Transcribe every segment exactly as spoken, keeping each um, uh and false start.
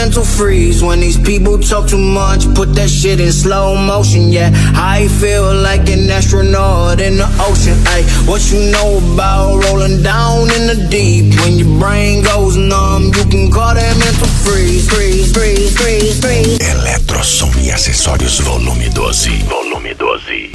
mental freeze when these people talk too much. Put that shit in slow motion, yeah. I feel like an astronaut in the ocean, ay. What you know about rolling down in the deep? When your brain goes numb, you can call that mental freeze. Freeze, freeze, freeze, freeze. Eletrosom e acessórios volume doze. Volume doze.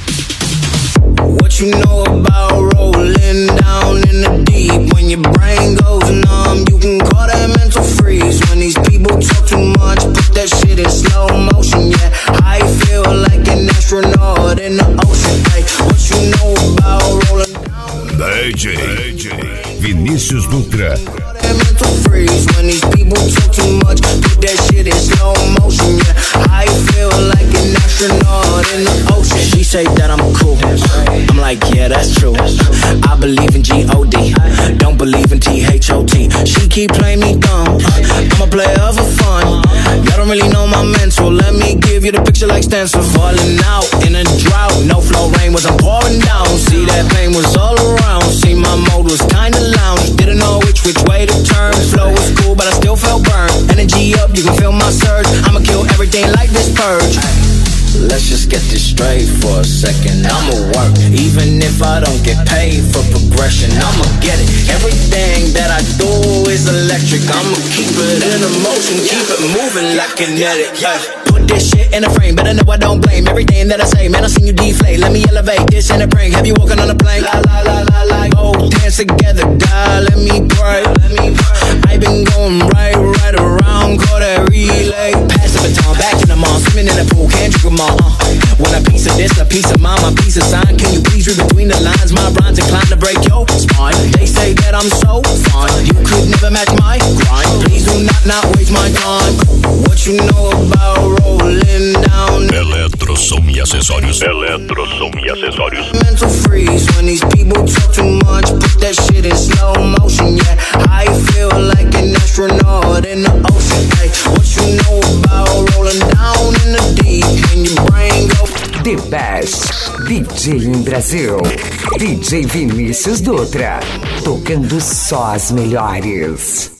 What you know about rolling down in the deep? When your brain goes numb, you can call that mental freeze. When these people talk too much, put that shit in slow motion, yeah. I feel like an astronaut in the ocean, ay. What you know about rolling down? D J, D J Vinícius Dutra. Mental freeze when these people talk too much. Put that shit in slow motion, yeah. I feel like an astronaut in the ocean. She say that I'm cool. I'm like, yeah, that's true. I believe in G O D. Don't believe in T H O T. She keep playing me dumb. I'm a player for fun. Y'all don't really know my mental. Let me give you the picture like stencil. Falling out in a drought. No flow rain was I'm pouring down. See that pain was all around. See my mode was kinda lounge. Didn't know which which way to turn. Flow was cool, but I still felt burned. Energy up, you can feel my surge. I'ma kill everything like this purge. Let's just get this straight for a second. I'ma work, even if I don't get paid for progression. I'ma get it. Everything that I do is electric. I'ma keep it in motion, keep it moving like kinetic. Put this shit in a frame, better know I don't blame everything that I say. Man, I seen you deflate. Let me elevate this in a prank. Have you walking on a plane? La la la la la. Both hands together, God, let me pray. Let me pray. I been going right, right around, call that relay. Pass the baton, back in the mall, swimming in the pool, can't drink them all. Uh. When a piece of this, a piece of mine, my piece of sign. Can you please read between the lines? My rhymes inclined to break your spine. They say that I'm so fine, you could never match my grind. Please do not not waste my time. What you know about rolling down? Eletrosom e acessórios. Eletrosom e acessórios. Mental freeze when these people talk too much. Put that shit in slow motion, yeah. I feel like an astronaut in the ocean, ay. What you know about rolling down in the deep? When your brain goes. The Best D J em Brasil. D J Vinícius Dutra. Tocando só as melhores.